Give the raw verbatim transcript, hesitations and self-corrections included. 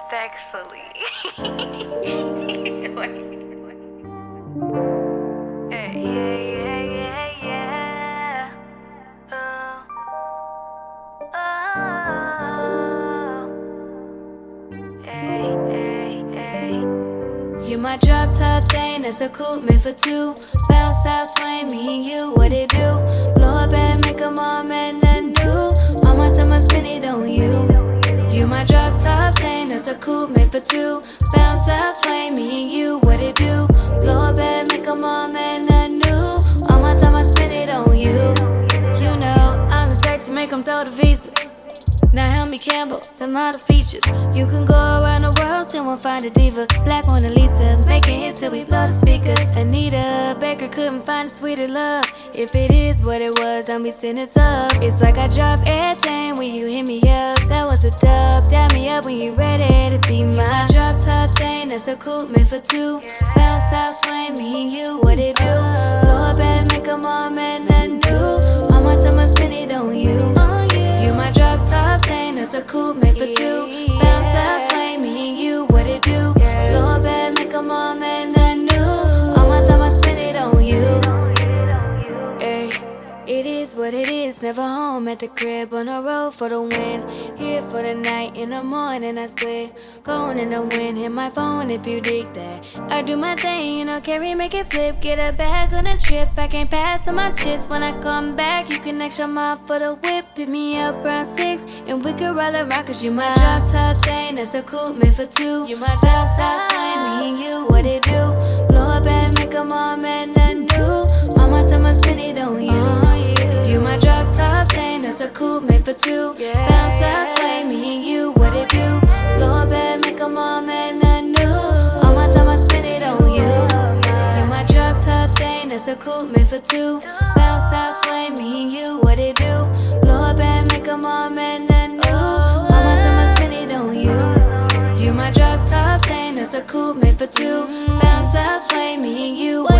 Respectfully. Hey, yeah, yeah, yeah, yeah. Oh, oh. Hey, hey, hey. You my drop top thing, that's a coupe made for two. Bounce house, swing me and you, what it do? Blow up and make 'em all mad, nothing new. All my time I spend it on you. You my drop top thing, that's a coupe made for two. Bounce house, swing me and you, what it do? Blow up and make 'em all mad, nothing new. All my time I spend it on you. You know, I'm the type to make 'em throw the visa. Now Helmy Campbell, them all the features. You can go around the world, still won't find a diva. Black Mona Lisa, making hits till we blow the speakers. Anita Baker couldn't find a sweeter love. If it is what it was, don't be sending subs. It's like I drop everything when you hit me up. That was a dub, dab me up when you ready to be mine. Drop top thing, that's a coupe made for two. Bounce house, swing me and you, what it do? Blow up and make 'em all mad, nothing new. All my time I spend it on you. You my drop top thing, that's a coupe made for two. Bounce house, swing me and you, what it do? Blow up and make 'em all mad, nothing new. All my time I spend it on you. Ay, it is what it is, never home at the crib, on the road for the win. Here for the night, in the morning I split. Going in the wind, hit my phone if you dig that. I do my thing, you know, carry, make it flip. Get a bag on a trip, I can't pass on my chips. When I come back, you can extra mile for the whip. Pick me up around six, and we could roll and rock. Cause you my drop top thing, that's a coupe made for two. You my bounce house, swing me and you, what it do? Blow up and make 'em all mad, nothing new. All my time I spend it on you. You my drop top thing, that's a coupe made for two. Bounce house, swing me and you, what it do? Blow up and make 'em all mad, nothing new. All my time I spend it on you. You my drop top thing, that's a coupe made for two. Bounce house, swing me and you, what it do? Blow up and make 'em all mad, nothing new. All my time I spend it on you. You my drop top thing, that's a coupe made for two. Bounce house, swing me and you.